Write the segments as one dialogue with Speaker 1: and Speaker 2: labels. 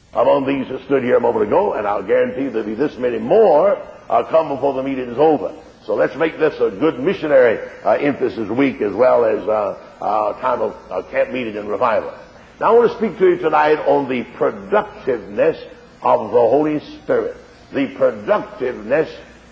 Speaker 1: among these that stood here a moment ago, and I'll guarantee there'll be this many more come before the meeting is over. So let's make this a good missionary emphasis week as well as time of camp meeting and revival. Now I want to speak to you tonight on the productiveness of the Holy Spirit. The productiveness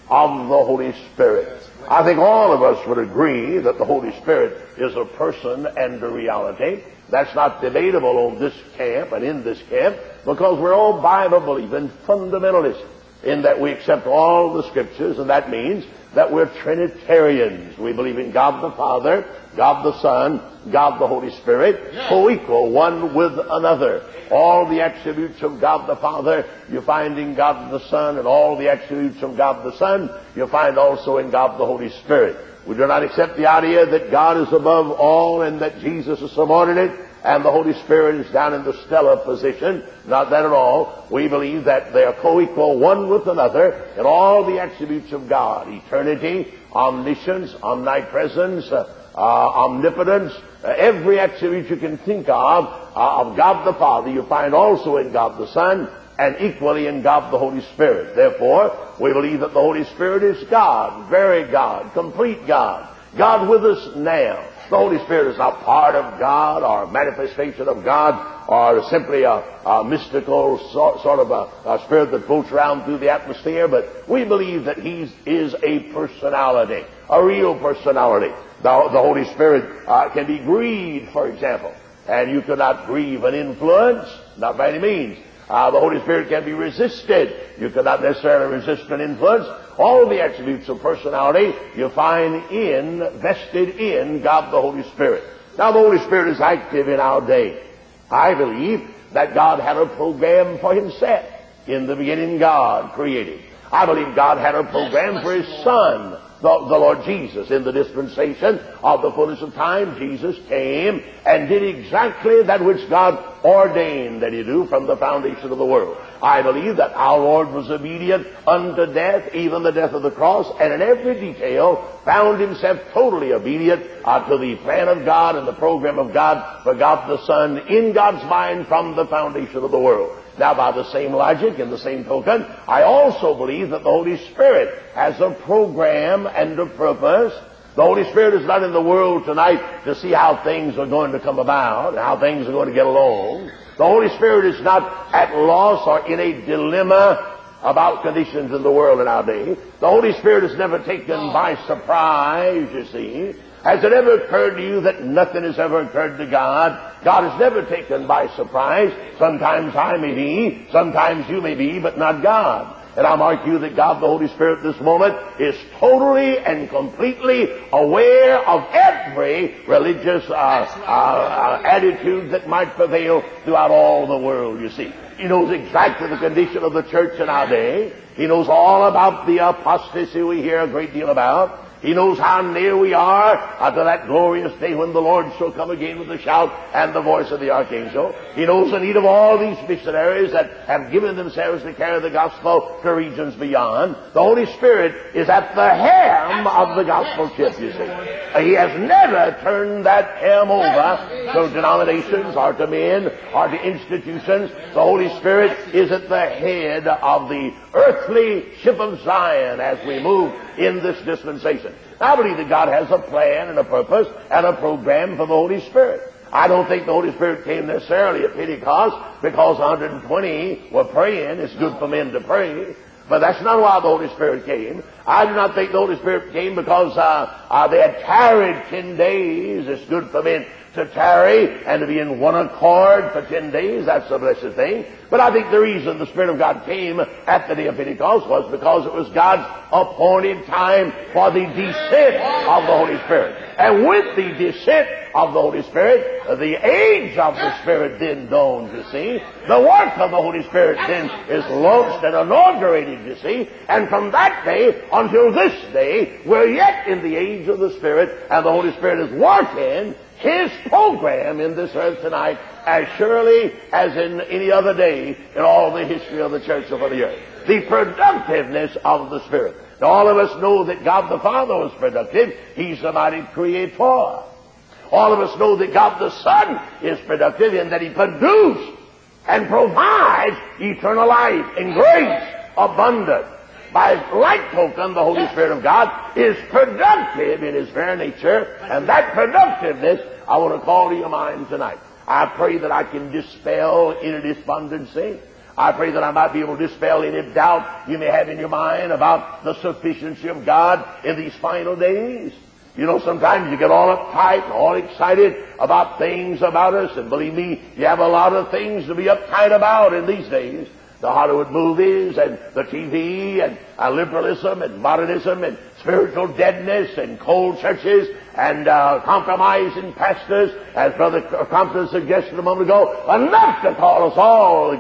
Speaker 1: of the Holy Spirit. I think all of us would agree that the Holy Spirit is a person and a reality. That's not debatable on this camp and in this camp, because we're all Bible-believing fundamentalists in that we accept all the Scriptures, and that means that we're Trinitarians. We believe in God the Father, God the Son, God the Holy Spirit, co-equal one with another. All the attributes of God the Father you find in God the Son, and all the attributes of God the Son you find also in God the Holy Spirit. We do not accept the idea that God is above all and that Jesus is subordinate and the Holy Spirit is down in the stellar position. Not that at all. We believe that they are co-equal one with another in all the attributes of God. Eternity, omniscience, omnipresence, omnipotence, every attribute you can think of God the Father, you find also in God the Son, and equally in God the Holy Spirit. Therefore, we believe that the Holy Spirit is God, very God, complete God, God with us now. The Holy Spirit is not part of God or a manifestation of God or simply a mystical sort of a spirit that floats around through the atmosphere, but we believe that He is a personality, a real personality. The Holy Spirit can be grieved, for example, and you cannot grieve an influence, not by any means. The Holy Spirit can be resisted. You cannot necessarily resist an influence. All the attributes of personality you find vested in God the Holy Spirit. Now the Holy Spirit is active in our day. I believe that God had a program for Himself. In the beginning God created. I believe God had a program for His Son, the Lord Jesus. In the dispensation of the fullness of time, Jesus came and did exactly that which God ordained that He do from the foundation of the world. I believe that our Lord was obedient unto death, even the death of the cross, and in every detail found Himself totally obedient to the plan of God and the program of God for God the Son in God's mind from the foundation of the world. Now, by the same logic, in the same token, I also believe that the Holy Spirit has a program and a purpose. The Holy Spirit is not in the world tonight to see how things are going to come about and how things are going to get along. The Holy Spirit is not at loss or in a dilemma about conditions in the world in our day. The Holy Spirit is never taken by surprise, you see. Has it ever occurred to you that nothing has ever occurred to God? God is never taken by surprise. Sometimes I may be, sometimes you may be, but not God. And I mark you that God, the Holy Spirit, this moment is totally and completely aware of every religious attitude that might prevail throughout all the world, you see. He knows exactly the condition of the church in our day. He knows all about the apostasy we hear a great deal about. He knows how near we are to that glorious day when the Lord shall come again with a shout and the voice of the archangel. He knows the need of all these missionaries that have given themselves to carry the gospel to regions beyond. The Holy Spirit is at the helm of the gospel ship, you see. He has never turned that helm over to denominations or to men or to institutions. The Holy Spirit is at the head of the earthly ship of Zion as we move in this dispensation. I believe that God has a plan and a purpose and a program for the Holy Spirit. I don't think the Holy Spirit came necessarily at Pentecost because 120 were praying. It's good for men to pray. But that's not why the Holy Spirit came. I do not think the Holy Spirit came because they had tarried 10 days. It's good for men to tarry and to be in one accord for 10 days. That's a blessed thing. But I think the reason the Spirit of God came at the day of Pentecost was because it was God's appointed time for the descent of the Holy Spirit. And with the descent of the Holy Spirit, the age of the Spirit then dawns, you see. The work of the Holy Spirit then is launched and inaugurated, you see. And from that day until this day, we're yet in the age of the Spirit, and the Holy Spirit is working His program in this earth tonight as surely as in any other day in all the history of the church of the earth. The productiveness of the Spirit. Now, all of us know that God the Father was productive. He's the mighty creator. All of us know that God the Son is productive in that He produced and provides eternal life and grace abundant. By like token, the Holy Spirit of God is productive in His very nature, and that productiveness I want to call to your mind tonight. I pray that I can dispel any despondency. I pray that I might be able to dispel any doubt you may have in your mind about the sufficiency of God in these final days. You know, sometimes you get all uptight and all excited about things about us, and believe me, you have a lot of things to be uptight about in these days. The Hollywood movies and the TV and liberalism and modernism and spiritual deadness and cold churches and compromising pastors, as Brother Compton suggested a moment ago, enough to cause us all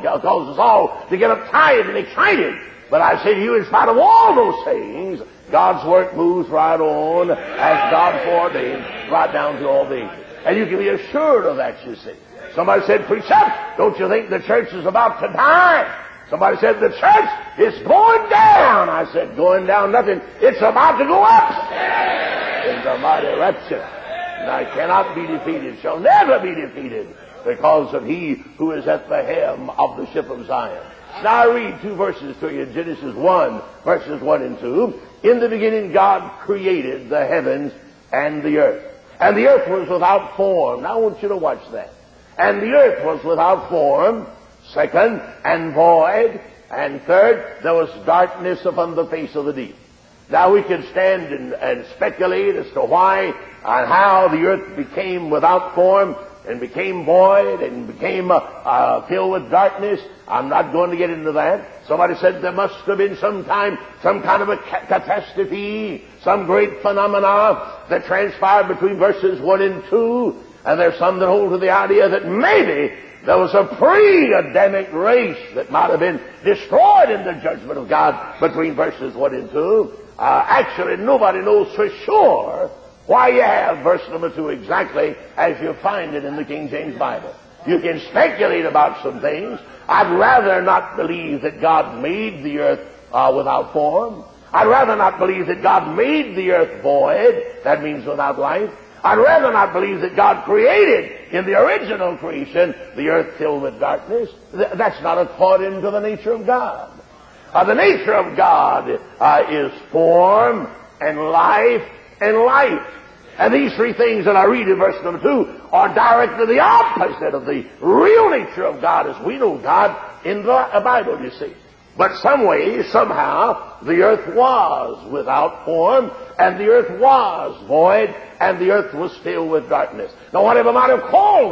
Speaker 1: to get uptight and excited. But I say to you, in spite of all those things, God's work moves right on as God foreordained, right down to all the ages. And you can be assured of that, you see. Somebody said, "Preacher, don't you think the church is about to die?" Somebody said, "The church is going down." I said, "Going down nothing. It's about to go up in the mighty rapture. And I cannot be defeated, shall never be defeated, because of He who is at the helm of the ship of Zion." Now I read two verses to you. Genesis 1, verses 1 and 2. "In the beginning God created the heavens and the earth. And the earth was without form." Now I want you to watch that. "And the earth was without form, second, and void, and third, there was darkness upon the face of the deep." Now we can stand and speculate as to why and how the earth became without form and became void and became filled with darkness. I'm not going to get into that. Somebody said there must have been some kind of a catastrophe, some great phenomena that transpired between verses 1 and 2. And there's some that hold to the idea that maybe there was a pre-Adamic race that might have been destroyed in the judgment of God between verses 1 and 2. Actually, nobody knows for sure why you have verse number 2 exactly as you find it in the King James Bible. You can speculate about some things. I'd rather not believe that God made the earth without form. I'd rather not believe that God made the earth void. That means without life. I'd rather not believe that God created in the original creation the earth filled with darkness. That's not according to the nature of God. The nature of God is form and life and life. And these three things that I read in verse number 2 are directly the opposite of the real nature of God as we know God in the Bible, you see. But some way, somehow, the earth was without form, and the earth was void, and the earth was filled with darkness. Now, whatever might have caused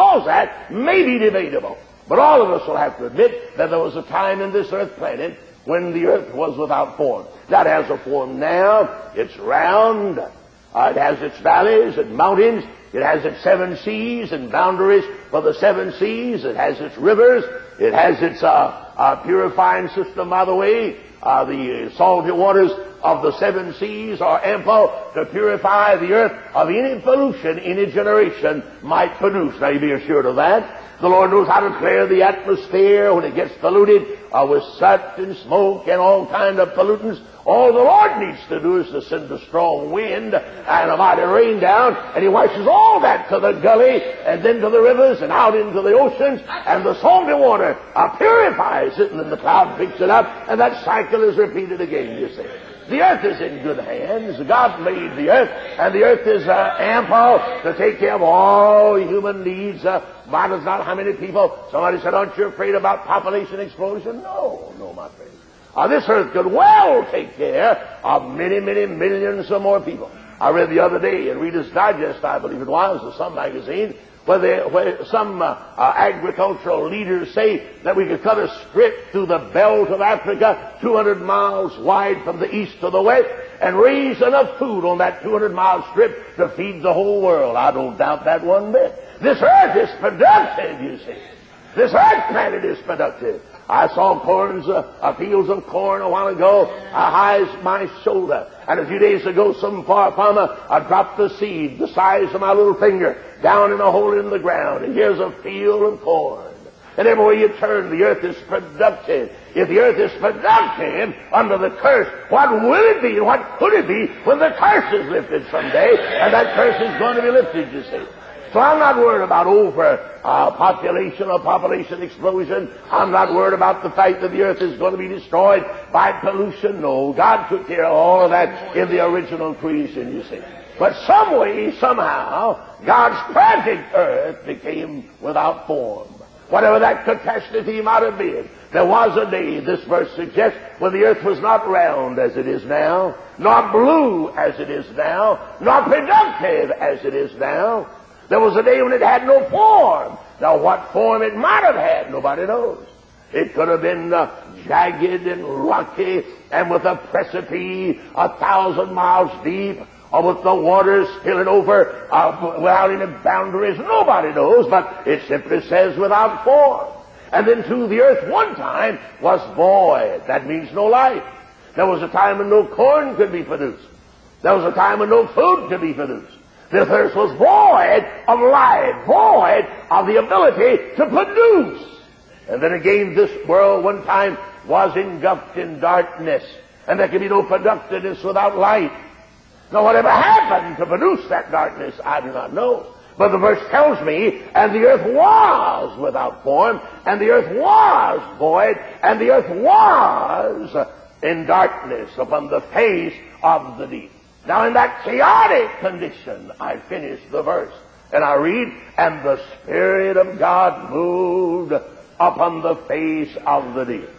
Speaker 1: that may be debatable. But all of us will have to admit that there was a time in this earth planet when the earth was without form. That has a form now. It's round. It has its valleys and mountains. It has its 7 seas and boundaries for the 7 seas. It has its rivers. It has its purifying system, by the way. The salty waters of the 7 seas are ample to purify the earth of any pollution any generation might produce. Now, you be assured of that. The Lord knows how to clear the atmosphere when it gets polluted with soot and smoke and all kinds of pollutants. All the Lord needs to do is to send a strong wind and a mighty rain down, and He washes all that to the gully and then to the rivers and out into the oceans, and the salty water purifies it, and then the cloud picks it up, and that cycle is repeated again, you see. The earth is in good hands. God made the earth, and the earth is ample to take care of all human needs. Matters not how many people. Somebody said, "Aren't you afraid about population explosion?" No, my friend. This earth could well take care of many, many millions or more people. I read the other day in Reader's Digest, I believe it was, or some magazine, where some agricultural leaders say that we could cut a strip through the belt of Africa 200 miles wide from the east to the west and raise enough food on that 200-mile strip to feed the whole world. I don't doubt that one bit. This earth is productive, you see. This earth planet is productive. I saw fields of corn a while ago, high as my shoulder. And a few days ago, some farmer dropped the seed the size of my little finger down in a hole in the ground. And here's a field of corn. And everywhere you turn, the earth is productive. If the earth is productive under the curse, what will it be and what could it be when the curse is lifted someday? And that curse is going to be lifted, you see. So I'm not worried about population or population explosion. I'm not worried about the fact that the earth is going to be destroyed by pollution. No, God took care of all of that in the original creation, you see. But some way, somehow, God's perfect earth became without form. Whatever that catastrophe might have been, there was a day, this verse suggests, when the earth was not round as it is now, nor blue as it is now, nor productive as it is now. There was a day when it had no form. Now, what form it might have had, nobody knows. It could have been jagged and rocky and with a precipice 1,000 miles deep, or with the waters spilling over without any boundaries. Nobody knows, but it simply says without form. And then, too, the earth one time was void. That means no life. There was a time when no corn could be produced. There was a time when no food could be produced. This earth was void of life, void of the ability to produce. And then again, this world one time was engulfed in darkness, and there can be no productiveness without light. Now, whatever happened to produce that darkness, I do not know. But the verse tells me, and the earth was without form, and the earth was void, and the earth was in darkness upon the face of the deep. Now, in that chaotic condition, I finish the verse, and I read, and the Spirit of God moved upon the face of the deep.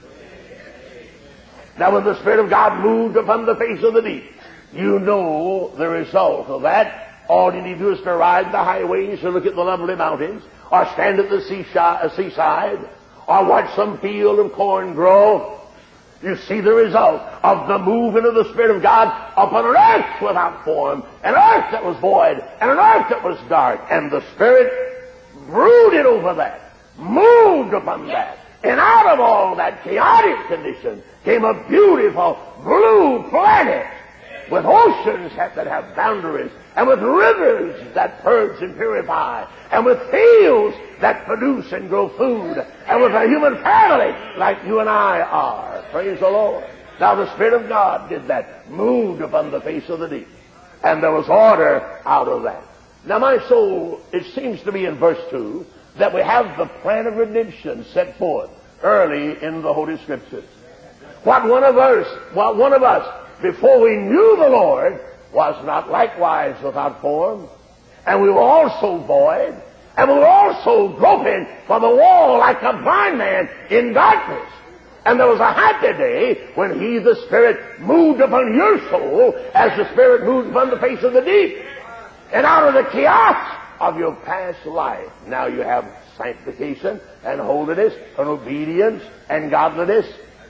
Speaker 1: Now, when the Spirit of God moved upon the face of the deep, you know the result of that. All you need to do is to ride the highways or look at the lovely mountains, or stand at the seaside, or watch some field of corn grow. You see the result of the movement of the Spirit of God upon an earth without form, an earth that was void, and an earth that was dark. And the Spirit brooded over that, moved upon that. And out of all that chaotic condition came a beautiful blue planet with oceans that have boundaries, and with rivers that purge and purify, and with fields that produce and grow food, and with a human family like you and I are. Praise the Lord. Now the Spirit of God did that, moved upon the face of the deep, and there was order out of that. Now my soul, it seems to me in verse 2 that we have the plan of redemption set forth early in the Holy Scriptures. What one of us before we knew the Lord was not likewise without form, and we were also void, and we were also groping for the wall like a blind man in darkness. And there was a happy day when He, the Spirit, moved upon your soul as the Spirit moved upon the face of the deep. And out of the chaos of your past life, now you have sanctification and holiness and obedience and godliness,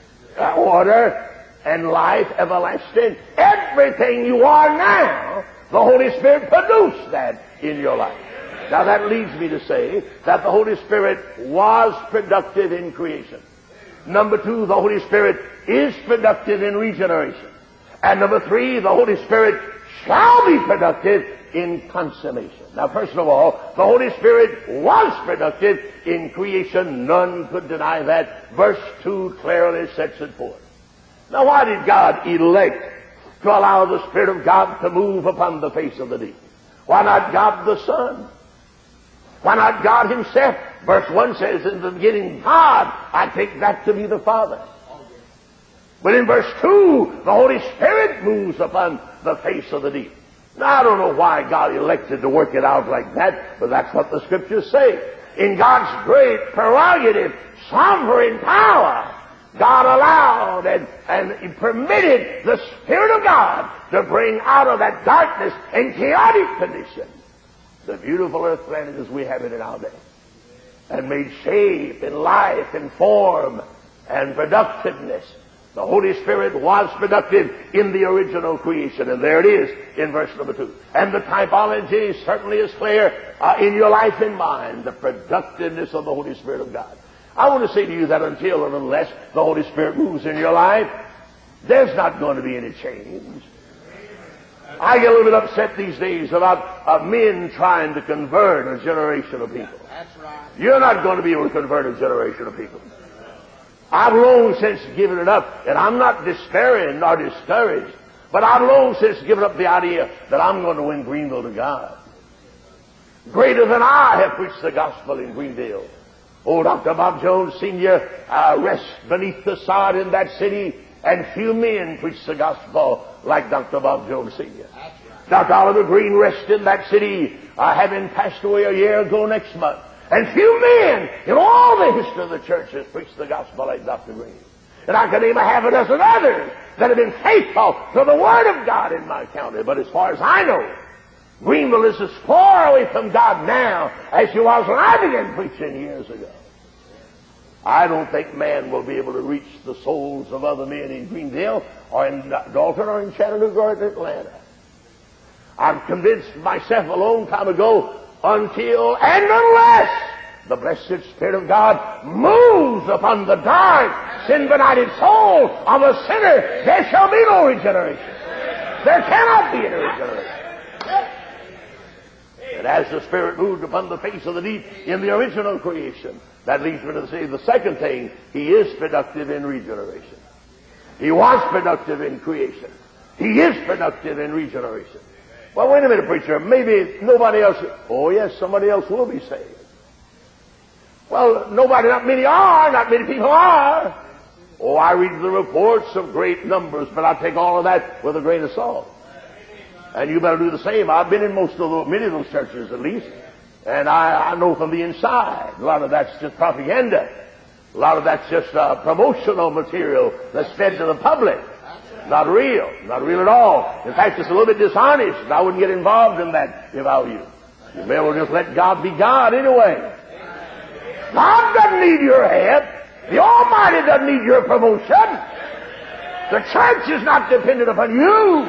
Speaker 1: order and life everlasting. Everything you are now, the Holy Spirit produced that in your life. Now that leads me to say that the Holy Spirit was productive in creation. Number 2, the Holy Spirit is productive in regeneration. And number 3, the Holy Spirit shall be productive in consummation. Now, first of all, the Holy Spirit was productive in creation. None could deny that. Verse 2 clearly sets it forth. Now, why did God elect to allow the Spirit of God to move upon the face of the deep? Why not God the Son? Why not God Himself? Verse 1 says, in the beginning, God, I take that to be the Father. But in verse 2, the Holy Spirit moves upon the face of the deep. Now, I don't know why God elected to work it out like that, but that's what the Scriptures say. In God's great prerogative, sovereign power, God allowed and He permitted the Spirit of God to bring out of that darkness and chaotic condition the beautiful earth planet as we have it in our day, and made shape and life and form and productiveness. The Holy Spirit was productive in the original creation, and there it is in verse number 2. And the typology certainly is clear in your life and mine, the productiveness of the Holy Spirit of God. I want to say to you that until and unless the Holy Spirit moves in your life, there's not going to be any change. I get a little bit upset these days about men trying to convert a generation of people.
Speaker 2: That's right.
Speaker 1: You're not going to be able to convert a generation of people. I've long since given it up, and I'm not despairing nor discouraged, but I've long since given up the idea that I'm going to win Greenville to God. greater than I have preached the gospel in Greenville. Old Dr. Bob Jones Sr. Rests beneath the sod in that city, and few men preach the gospel like Dr. Bob Jones Sr. Dr. Oliver Green rests in that city, having passed away a year ago next month. And few men in all the history of the church has preached the gospel like Dr. Green. And I can name a half a dozen others that have been faithful to the Word of God in my county. But as far as I know, Greenville is as far away from God now as she was when I began preaching years ago. I don't think man will be able to reach the souls of other men in Greenville or in Dalton or in Chattanooga or in Atlanta. I've convinced myself a long time ago, until and unless the blessed Spirit of God moves upon the dark, sin-benighted soul of a sinner, there shall be no regeneration. There cannot be any regeneration. And as the Spirit moved upon the face of the deep in the original creation, that leads me to say the second thing, He is productive in regeneration. He was productive in creation. He is productive in regeneration. Well, wait a minute, preacher. Maybe nobody else... Oh, yes, somebody else will be saved. Well, not many people are. Oh, I read the reports of great numbers, but I take all of that with a grain of salt. And you better do the same. I've been in many of those churches at least, and I know from the inside. A lot of that's just propaganda. A lot of that's just promotional material that's fed to the public. Not real at all. In fact, it's a little bit dishonest, and I wouldn't get involved in that if I were you. You may well just let God be God anyway. God doesn't need your help. The Almighty doesn't need your promotion. The church is not dependent upon you.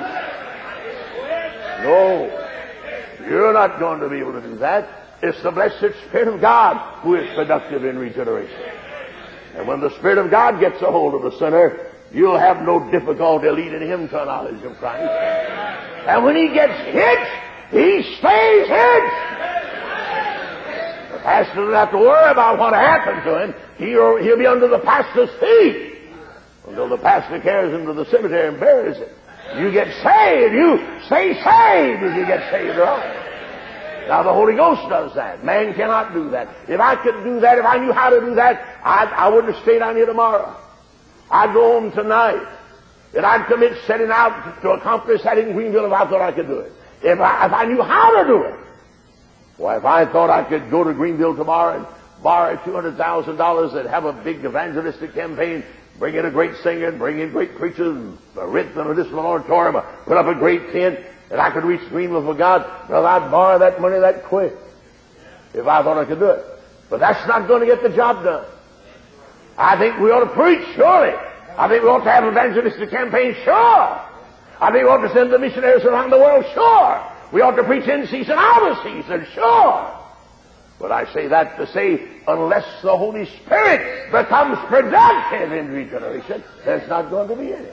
Speaker 1: No, you're not going to be able to do that. It's the blessed Spirit of God who is productive in regeneration. And when the Spirit of God gets a hold of the sinner, you'll have no difficulty leading him to a knowledge of Christ. And when he gets hitched, he stays hitched. The pastor doesn't have to worry about what happened to him. He'll be under the pastor's feet until the pastor carries him to the cemetery and buries him. You get saved. You stay saved if you get saved, right? Now, the Holy Ghost does that. Man cannot do that. If I could do that, if I knew how to do that, I wouldn't have stayed down here tomorrow. I'd go home tonight, and I'd commit setting out to accomplish that in Greenville if I thought I could do it. If I knew how to do it. Why, if I thought I could go to Greenville tomorrow and borrow $200,000 and have a big evangelistic campaign, bring in a great singer, bring in great preachers, rent the medicinal auditorium, put up a great tent, and I could reach Greenville for God, well, I'd borrow that money that quick if I thought I could do it. But that's not going to get the job done. I think we ought to preach, surely. I think we ought to have evangelistic campaigns, sure. I think we ought to send the missionaries around the world, sure. We ought to preach in season, out of season, sure. But I say that to say, unless the Holy Spirit becomes productive in regeneration, there's not going to be any.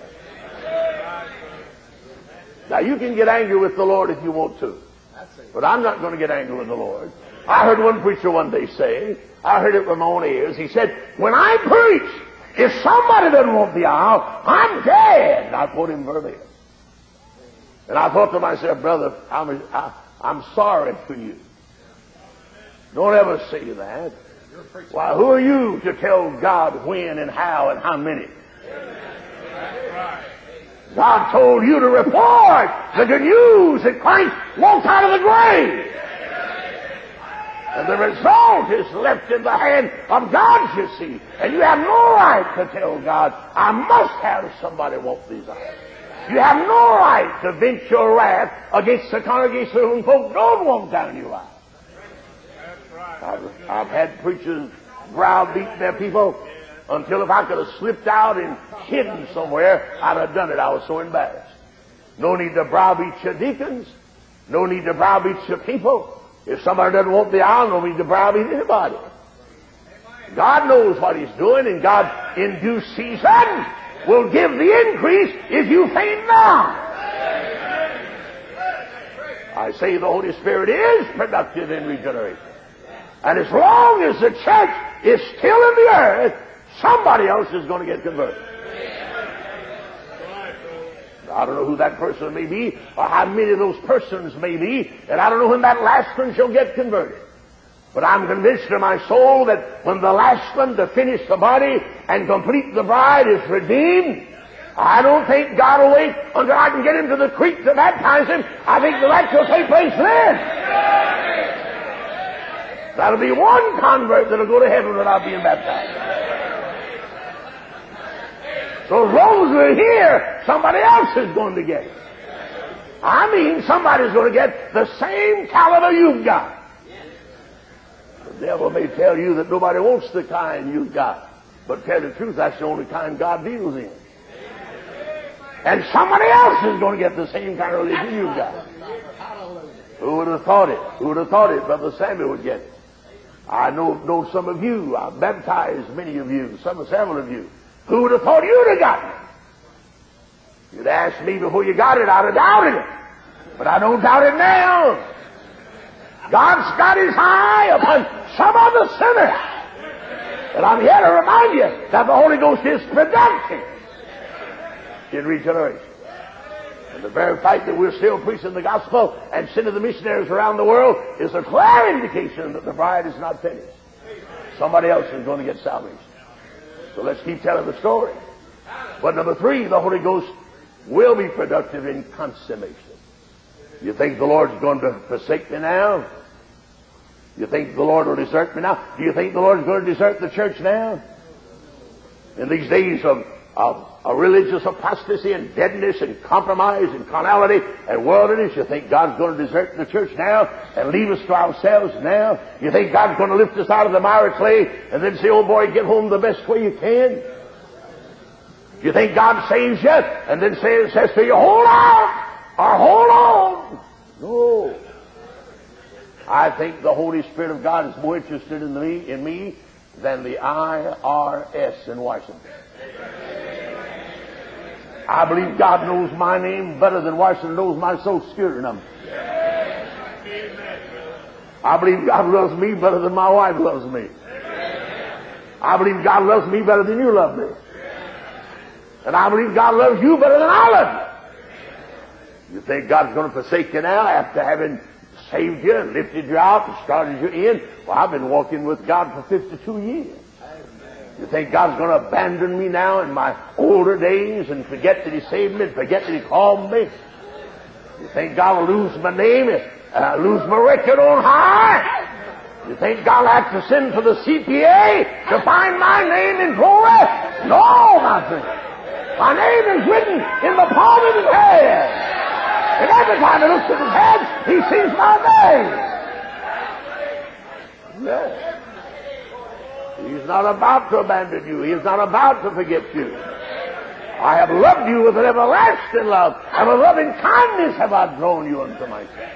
Speaker 1: Now, you can get angry with the Lord if you want to, but I'm not going to get angry with the Lord. I heard one preacher one day say, I heard it with my own ears, he said, when I preach, if somebody doesn't want the aisle, I'm dead. And I quote him verbatim. And I thought to myself, brother, I'm sorry for you. Don't ever say that. Why, who are you to tell God when and how many? God told you to report the good news that Christ walked out of the grave. And the result is left in the hand of God, you see. And you have no right to tell God, I must have somebody want these eyes. You have no right to vent your wrath against the congregation whom folk don't want down your eyes. I've had preachers browbeat their people until if I could have slipped out and hidden somewhere, I'd have done it. I was so embarrassed. No need to browbeat your deacons. No need to browbeat your people. If somebody doesn't want the aisle, no need to browbeat anybody. God knows what He's doing, and God, in due season, will give the increase if you faint not. I say the Holy Spirit is productive in regeneration. And as long as the church is still in the earth, somebody else is going to get converted. I don't know who that person may be, or how many of those persons may be, and I don't know when that last one shall get converted. But I'm convinced in my soul that when the last one to finish the body and complete the bride is redeemed, I don't think God will wait until I can get into the creek to baptize him. I think the rapture will take place then. That'll be one convert that'll go to heaven without being baptized. So as long as we're here, somebody else is going to get it. I mean, somebody's going to get the same caliber you've got. The devil may tell you that nobody wants the kind you've got, but tell the truth, that's the only kind God deals in. And somebody else is going to get the same kind of religion you've got. Who would have thought it? Who would have thought it? Brother Samuel would get it. I know some of you. I've baptized many of you, several of you. Who would have thought you'd have gotten it? You'd asked me before you got it, I'd have doubted it. But I don't doubt it now. God's got his eye upon some other sinner. And I'm here to remind you that the Holy Ghost is productive in regeneration. And the very fact that we're still preaching the gospel and sending the missionaries around the world is a clear indication that the bride is not finished. Somebody else is going to get salvation. So let's keep telling the story. But number 3, the Holy Ghost will be productive in consummation. You think the Lord's going to forsake me now? You think the Lord will desert me now? Do you think the Lord's going to desert the church now? In these days of religious apostasy and deadness and compromise and carnality and worldliness, you think God's going to desert the church now and leave us to ourselves now? You think God's going to lift us out of the miry clay and then say, oh boy, get home the best way you can? You think God saves you and then says to you, hold on or hold on? No. I think the Holy Spirit of God is more interested in me than the IRS in Washington. I believe God knows my name better than Washington knows my Social Security number. I believe God loves me better than my wife loves me. I believe God loves me better than you love me. And I believe God loves you better than I love you. You think God's going to forsake you now after having saved you and lifted you out and started you in? Well, I've been walking with God for 52 years. You think God's going to abandon me now in my older days and forget that he saved me and forget that he called me? You think God will lose my name, lose my record on high? You think God will have to send for the CPA to find my name in glory? No, my friend. My name is written in the palm of his hand. And every time he looks at his head, he sees my name. Yes. He's not about to abandon you. He is not about to forget you. I have loved you with an everlasting love, and with loving kindness have I drawn you unto myself.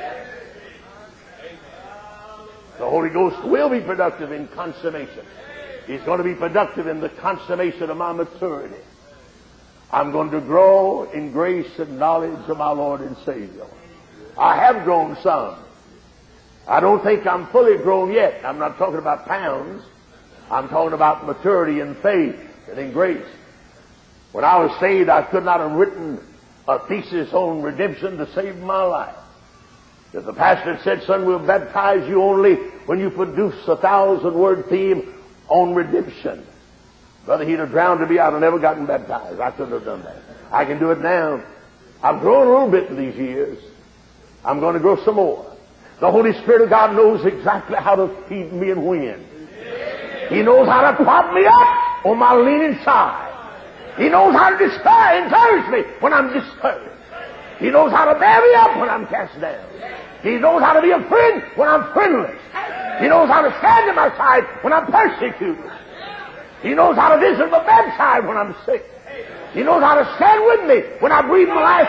Speaker 1: The Holy Ghost will be productive in consummation. He's going to be productive in the consummation of my maturity. I'm going to grow in grace and knowledge of my Lord and Savior. I have grown some. I don't think I'm fully grown yet. I'm not talking about pounds. I'm talking about maturity in faith and in grace. When I was saved, I could not have written a thesis on redemption to save my life. If the pastor said, son, we'll baptize you only when you produce a 1,000-word theme on redemption, brother, he'd have drowned me. I'd have never gotten baptized. I couldn't have done that. I can do it now. I've grown a little bit in these years. I'm going to grow some more. The Holy Spirit of God knows exactly how to feed me and when. He knows how to prop me up on my leaning side. He knows how to encourage me when I'm discouraged. He knows how to bear me up when I'm cast down. He knows how to be a friend when I'm friendless. He knows how to stand at my side when I'm persecuted. He knows how to visit my bedside when I'm sick. He knows how to stand with me when I breathe my last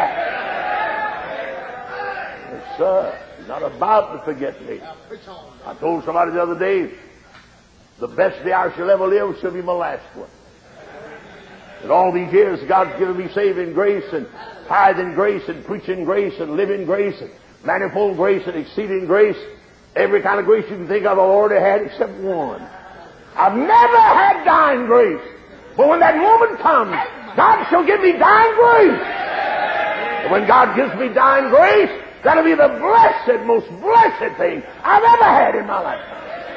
Speaker 1: breath. Yes, sir. He's not about to forget me. I told somebody the other day, the best day I shall ever live shall be my last one. In all these years, God's given me saving grace and tithing grace and preaching grace and living grace and manifold grace and exceeding grace. Every kind of grace you can think of, I've already had except one. I've never had dying grace. But when that moment comes God shall give me dying grace. And when God gives me dying grace, that'll be the blessed, most blessed thing I've ever had in my life.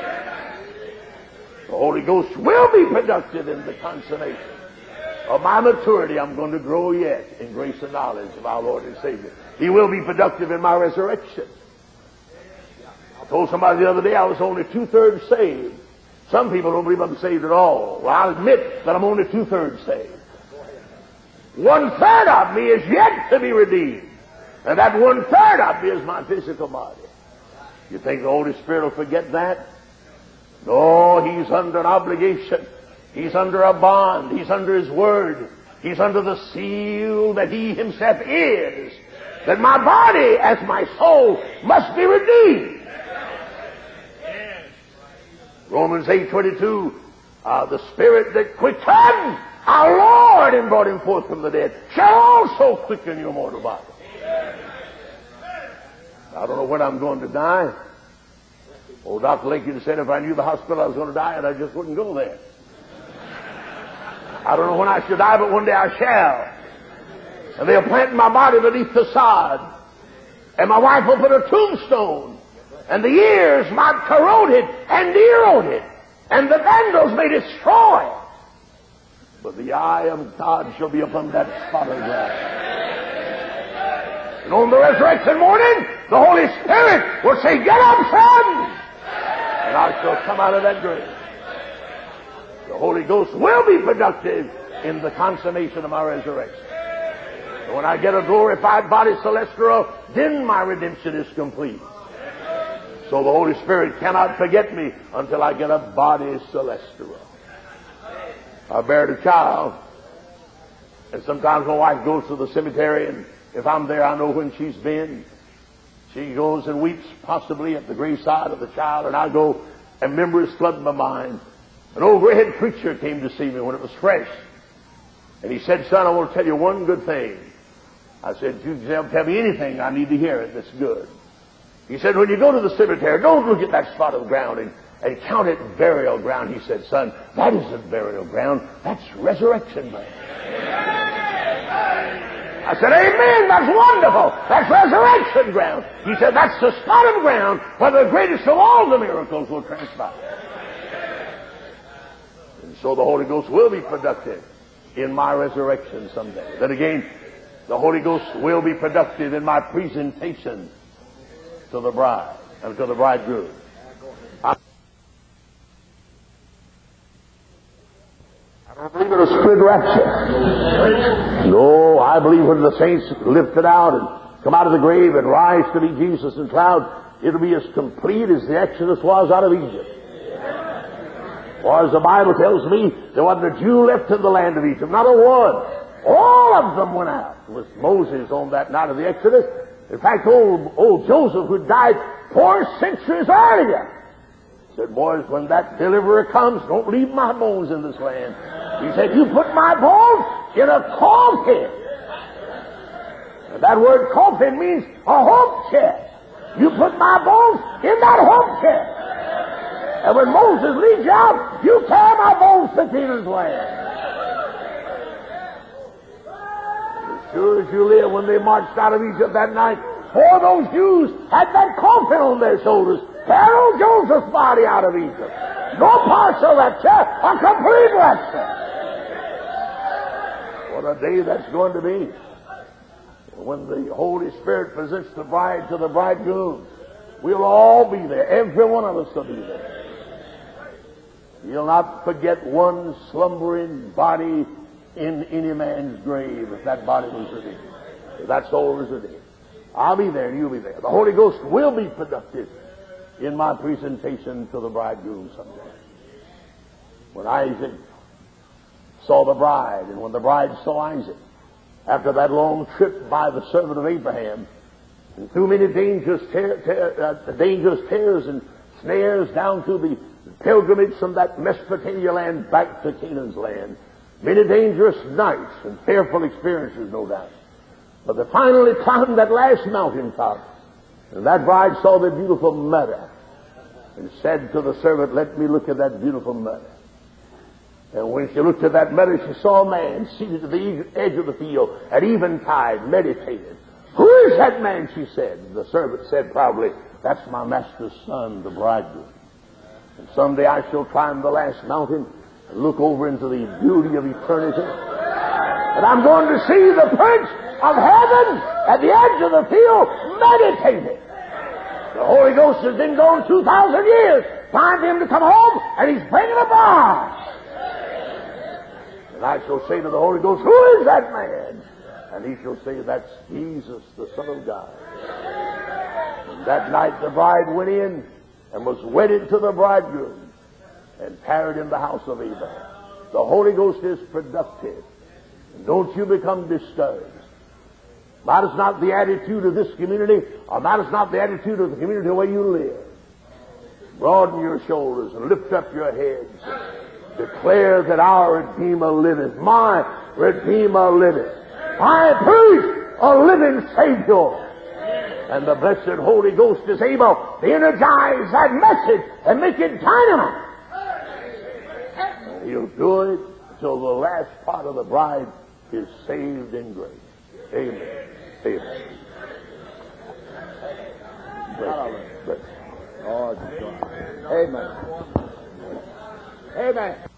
Speaker 1: The Holy Ghost will be productive in the consummation of my maturity. I'm going to grow yet in grace and knowledge of our Lord and Savior. He will be productive in my resurrection. I told somebody the other day I was only 2/3 saved. Some people don't believe I'm saved at all. Well, I'll admit that I'm only 2/3 saved. 1/3 of me is yet to be redeemed. And that 1/3 of me is my physical body. You think the Holy Spirit will forget that? No, He's under an obligation. He's under a bond. He's under His Word. He's under the seal that He Himself is. That my body, as my soul, must be redeemed. Romans 8:22, the Spirit that quickened our Lord and brought Him forth from the dead shall also quicken your mortal body. I don't know when I'm going to die. Old Dr. Lincoln said if I knew the hospital I was going to die at, I just wouldn't go there. I don't know when I shall die, but one day I shall. And they'll plant my body beneath the sod. And my wife will put a tombstone. And the years might corrode it and erode it. And the vandals may destroy it. But the eye of God shall be upon that spot of ground. And on the resurrection morning, the Holy Spirit will say, get up, son! And I shall come out of that grave. The Holy Ghost will be productive in the consummation of my resurrection. And when I get a glorified body celestial, then my redemption is complete. So the Holy Spirit cannot forget me until I get a body celestial. I buried a child, and sometimes my wife goes to the cemetery, and if I'm there, I know when she's been. She goes and weeps possibly at the graveside of the child, and I go, and memories flood my mind. An overhead preacher came to see me when it was fresh, and he said, son, I want to tell you one good thing. I said, you can tell me anything, I need to hear it that's good. He said, when you go to the cemetery, don't look at that spot of ground and count it burial ground. He said, son, that isn't burial ground, that's resurrection ground. I said, amen, that's wonderful. That's resurrection ground. He said, that's the spot of ground where the greatest of all the miracles will transpire. And so the Holy Ghost will be productive in my resurrection someday. Then again, the Holy Ghost will be productive in my presentation to the bride and to the bridegroom. I don't believe in a split rapture. No, I believe when the saints lifted out and come out of the grave and rise to meet Jesus in cloud, it'll be as complete as the Exodus was out of Egypt. For as the Bible tells me, there wasn't a Jew left in the land of Egypt, not a one. All of them went out with Moses on that night of the Exodus. In fact, old Joseph, who died 4 centuries earlier, said, boys, when that deliverer comes, don't leave my bones in this land. He said, you put my bones in a coffin. And that word coffin means a hope chest. You put my bones in that hope chest. And when Moses leads you out, you carry my bones to Canaan's land. As sure as you live, when they marched out of Egypt that night, 4 of those Jews had that coffin on their shoulders. Carry Joseph's body out of Egypt. No partial rapture, a complete rapture. What a day that's going to be. When the Holy Spirit presents the bride to the bridegroom, we'll all be there. Every one of us will be there. You'll not forget one slumbering body in any man's grave if that body was redeemed. If that soul was redeemed. I'll be there and you'll be there. The Holy Ghost will be productive in my presentation to the bridegroom someday. When Isaac saw the bride, and when the bride saw Isaac, after that long trip by the servant of Abraham, and through many dangerous tears and snares down through the pilgrimage from that Mesopotamia land back to Canaan's land, many dangerous nights and fearful experiences, no doubt. But they finally climbed that last mountaintop, and that bride saw the beautiful mother and said to the servant, let me look at that beautiful mother. And when she looked at that meadow, she saw a man seated at the edge of the field at eventide, meditating. Who is that man, she said. The servant said proudly, that's my master's son, the bridegroom. And someday I shall climb the last mountain and look over into the beauty of eternity. And I'm going to see the Prince of Heaven at the edge of the field meditating. The Holy Ghost has been gone 2,000 years. Time for him to come home, and he's bringing a bride. And I shall say to the Holy Ghost, who is that man? And he shall say, that's Jesus, the Son of God. And that night the bride went in and was wedded to the bridegroom and tarried in the house of Abraham. The Holy Ghost is productive. And don't you become discouraged. That is not the attitude of this community, or that is not the attitude of the community where you live. Broaden your shoulders and lift up your heads. Declare that our Redeemer liveth. My Redeemer liveth. I preach a living Savior. And the blessed Holy Ghost is able to energize that message and make it dynamite. And he'll do it until the last part of the bride is saved in grace. Amen. Amen. Bless you. Bless you.
Speaker 2: Amen. Amen.